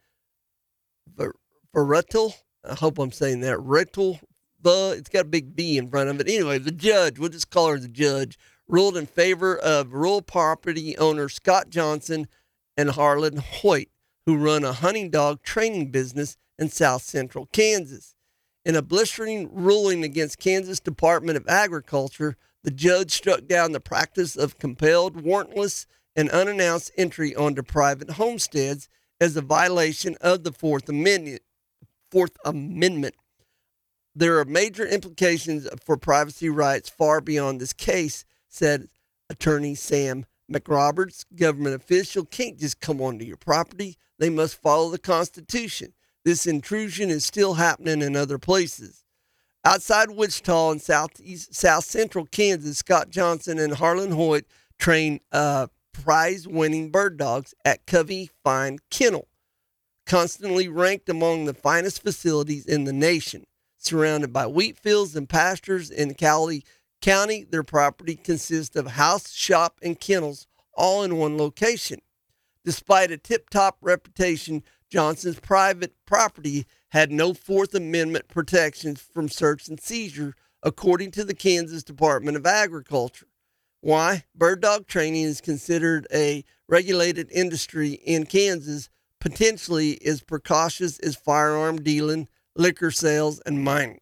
Verrettel, I hope I'm saying that, Rettel, the, it's got a big V in front of it. Anyway, the judge, we'll just call her the judge, ruled in favor of rural property owner Scott Johnson and Harlan Hoyt, who run a hunting dog training business in south central Kansas. In a blistering ruling against Kansas Department of Agriculture, the judge struck down the practice of compelled, warrantless, and unannounced entry onto private homesteads as a violation of the Fourth Amendment. Fourth Amendment. There are major implications for privacy rights far beyond this case, said attorney Sam McRoberts. Government official can't just come onto your property. They must follow the Constitution. This intrusion is still happening in other places. Outside Wichita in southeast, south central Kansas, Scott Johnson and Harlan Hoyt train uh, prize-winning bird dogs at Covey Fine Kennel, constantly ranked among the finest facilities in the nation. Surrounded by wheat fields and pastures in Cowley County, their property consists of house, shop, and kennels, all in one location. Despite a tip-top reputation, Johnson's private property had no Fourth Amendment protections from search and seizure, according to the Kansas Department of Agriculture. Why? Bird dog training is considered a regulated industry in Kansas, potentially as precocious as firearm dealing, liquor sales, and mining.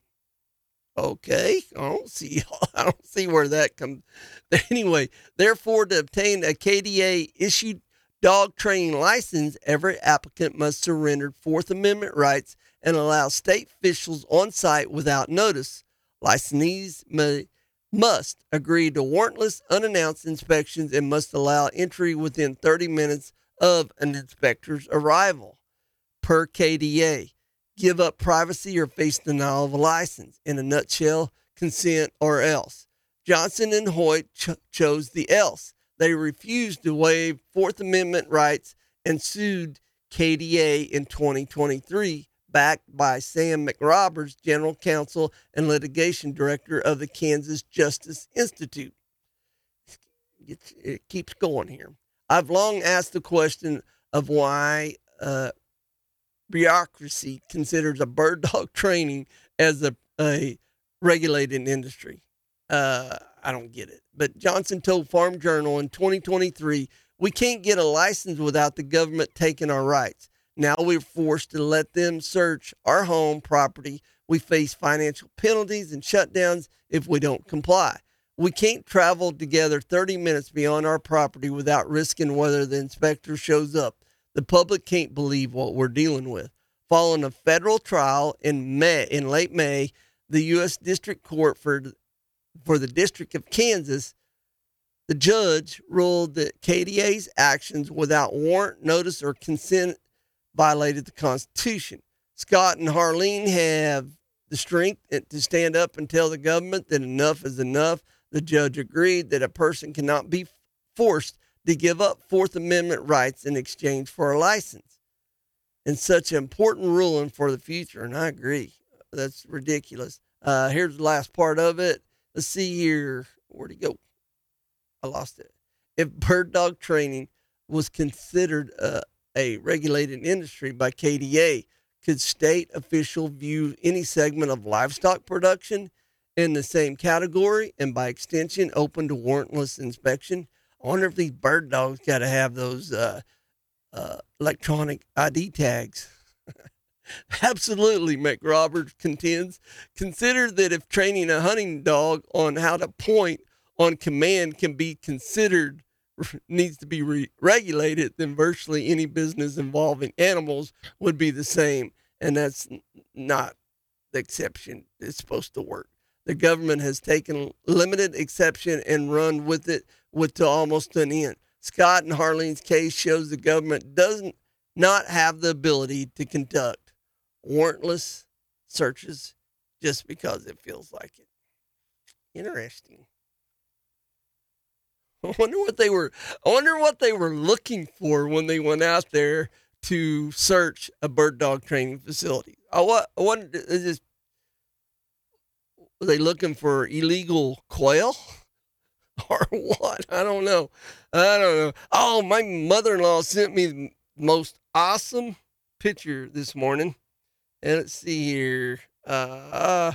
Okay, I don't see, I don't see where that comes. Anyway, therefore, to obtain a K D A issued dog training license, every applicant must surrender Fourth Amendment rights and allow state officials on site without notice. Licensees may, must agree to warrantless, unannounced inspections and must allow entry within thirty minutes of an inspector's arrival. Per K D A, give up privacy or face denial of a license. In a nutshell, consent or else. Johnson and Hoyt ch- chose the else. They refused to waive Fourth Amendment rights and sued K D A in twenty twenty-three, backed by Sam McRoberts, General Counsel and Litigation Director of the Kansas Justice Institute. It, it keeps going here. I've long asked the question of why uh, bureaucracy considers a bird dog training as a, a regulated industry. Uh, I don't get it. But Johnson told Farm Journal in twenty twenty-three, we can't get a license without the government taking our rights. Now we're forced to let them search our home property. We face financial penalties and shutdowns if we don't comply. We can't travel together thirty minutes beyond our property without risking whether the inspector shows up. The public can't believe what we're dealing with. Following a federal trial in May, in late May, the U S District Court for for the District of Kansas, the judge ruled that K D A's actions without warrant, notice, or consent violated the Constitution. Scott and Harleen have the strength to stand up and tell the government that enough is enough. The judge agreed that a person cannot be forced to give up Fourth Amendment rights in exchange for a license. In such an important ruling for the future, and I agree, that's ridiculous. Uh, here's the last part of it. Let's see here. Where'd he go? I lost it. If bird dog training was considered uh, a regulated industry by K D A, could state official view any segment of livestock production in the same category and by extension open to warrantless inspection? I wonder if these bird dogs got to have those uh, uh, electronic I D tags. Absolutely, McRoberts contends. Consider that if training a hunting dog on how to point on command can be considered needs to be re- regulated, then virtually any business involving animals would be the same. And that's not the exception it's supposed to work. The government has taken limited exception and run with it with to almost an end. Scott and Harleen's case shows the government doesn't not have the ability to conduct warrantless searches just because it feels like it. Interesting. I wonder what they were. I wonder what they were looking for when they went out there to search a bird dog training facility. I, I wonder. Is this, Were they looking for illegal quail or what? I don't know. I don't know. Oh, my mother-in-law sent me the most awesome picture this morning. And let's see here. Uh,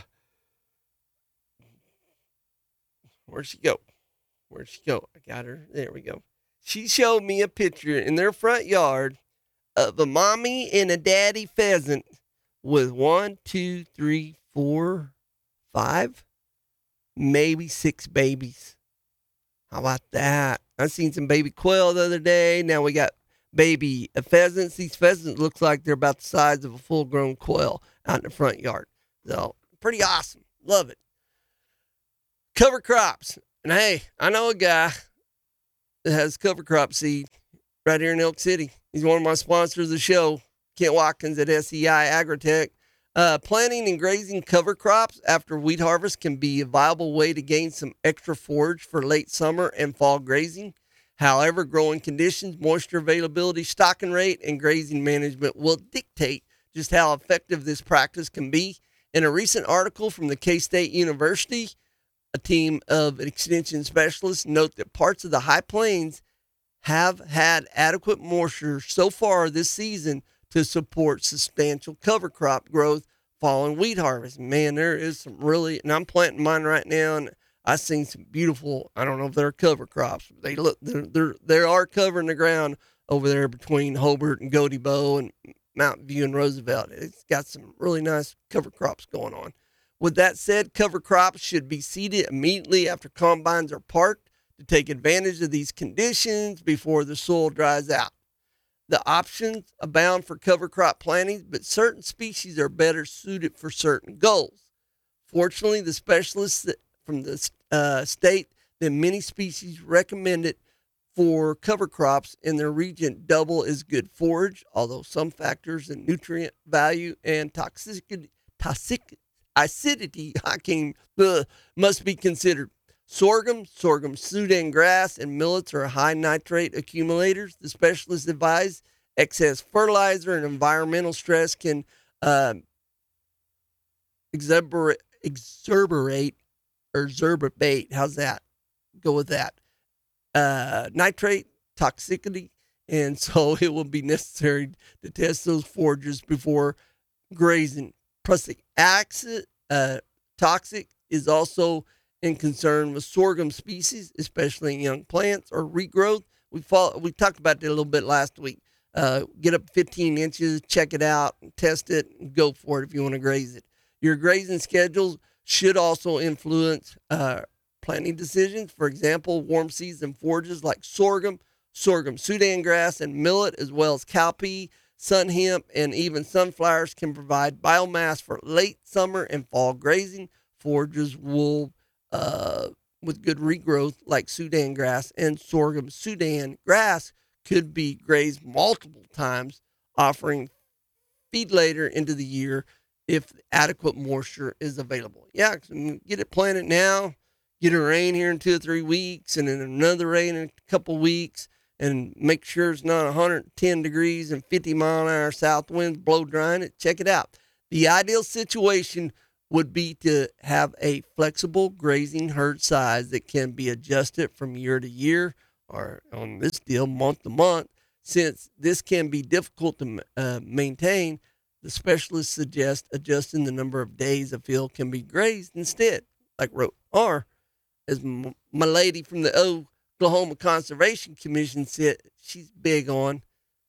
where'd she go? Where'd she go? I got her. There we go. She showed me a picture in their front yard of a mommy and a daddy pheasant with one, two, three, four, five, maybe six babies. How about that? I seen some baby quail the other day. Now we got baby pheasants. These pheasants looks like they're about the size of a full-grown quail out in the front yard. So pretty awesome. Love it. Cover crops. And hey, I know a guy that has cover crop seed right here in Elk City. He's one of my sponsors of the show, Kent Watkins at S E I Agritech. Uh, planting and grazing cover crops after wheat harvest can be a viable way to gain some extra forage for late summer and fall grazing. However, growing conditions, moisture availability, stocking rate, and grazing management will dictate just how effective this practice can be. In a recent article from the K-State University, a team of extension specialists note that parts of the High Plains have had adequate moisture so far this season to support substantial cover crop growth following wheat harvest. Man, there is some really, and I'm planting mine right now, and I've seen some beautiful, I don't know if they're cover crops, but they look, they're, they're, they are covering the ground over there between Hobart and Goaty Bow and Mountain View and Roosevelt. It's got some really nice cover crops going on. With that said, cover crops should be seeded immediately after combines are parked to take advantage of these conditions before the soil dries out. The options abound for cover crop plantings, but certain species are better suited for certain goals. Fortunately, the specialists from the uh, state that many species recommended for cover crops in their region double as good forage, although some factors in nutrient value and toxicity, toxic, acidity I can, uh, must be considered. Sorghum, sorghum Sudan grass, and millets are high nitrate accumulators. The specialists advise excess fertilizer and environmental stress can uh, exuberate, exuberate or exacerbate. How's that? Go with that. Uh, nitrate toxicity, and so it will be necessary to test those forages before grazing. Prussic acid, uh, toxic, is also in concern with sorghum species, especially in young plants or regrowth. We follow, we talked about that a little bit last week. Uh, get up fifteen inches, check it out, test it, and go for it if you want to graze it. Your grazing schedules should also influence uh, planting decisions. For example, warm season forages like sorghum, sorghum Sudan grass, and millet, as well as cowpea, sun hemp, and even sunflowers can provide biomass for late summer and fall grazing. Forages will Uh, with good regrowth like Sudan grass and sorghum Sudan grass could be grazed multiple times, offering feed later into the year if adequate moisture is available. Yeah, get it planted now, get a rain here in two or three weeks, and then another rain in a couple weeks, and make sure it's not one hundred ten degrees and fifty mile an hour south winds blow drying it. Check it out. The ideal situation would be to have a flexible grazing herd size that can be adjusted from year to year, or on this deal, month to month. Since this can be difficult to uh, maintain, the specialists suggest adjusting the number of days a field can be grazed instead, like wrote, or as m- my lady from the Oklahoma Conservation Commission said, she's big on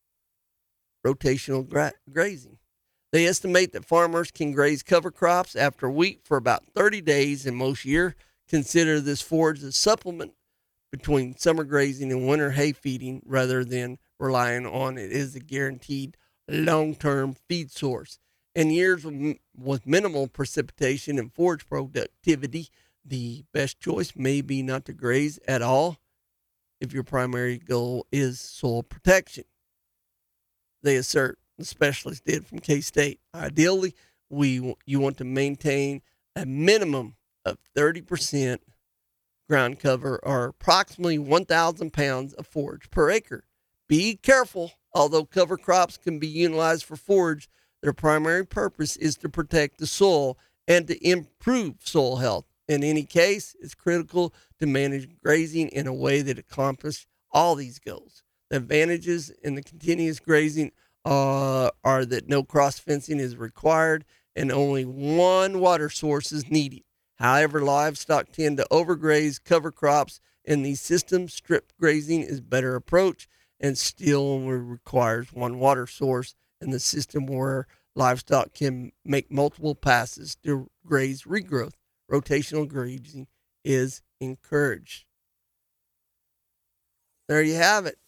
rotational gra- grazing. They estimate that farmers can graze cover crops after a week for about thirty days in most year. Consider this forage a supplement between summer grazing and winter hay feeding rather than relying on it as a guaranteed long-term feed source. In years with, with minimal precipitation and forage productivity, the best choice may be not to graze at all if your primary goal is soil protection, they assert. The specialist did from K-State. Ideally, we you want to maintain a minimum of thirty percent ground cover, or approximately one thousand pounds of forage per acre. Be careful. Although cover crops can be utilized for forage, their primary purpose is to protect the soil and to improve soil health. In any case, it's critical to manage grazing in a way that accomplishes all these goals. The advantages in the continuous grazing uh, are that no cross fencing is required and only one water source is needed. However, livestock tend to overgraze cover crops in these systems. Strip grazing is a better approach and still only requires one water source in the system where livestock can make multiple passes to graze regrowth. Rotational grazing is encouraged. There you have it.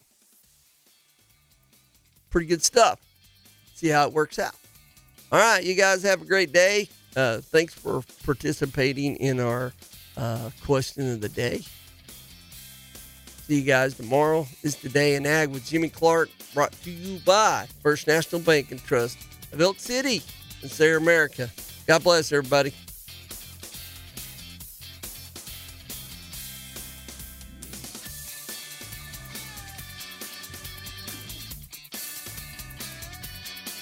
Pretty good stuff. See how it works out. All right, you guys have a great day. Uh, thanks for participating in our uh, question of the day. See you guys tomorrow. It's Today in Ag with Jimmy Clark, brought to you by First National Bank and Trust of Elk City and Sarah America. God bless everybody.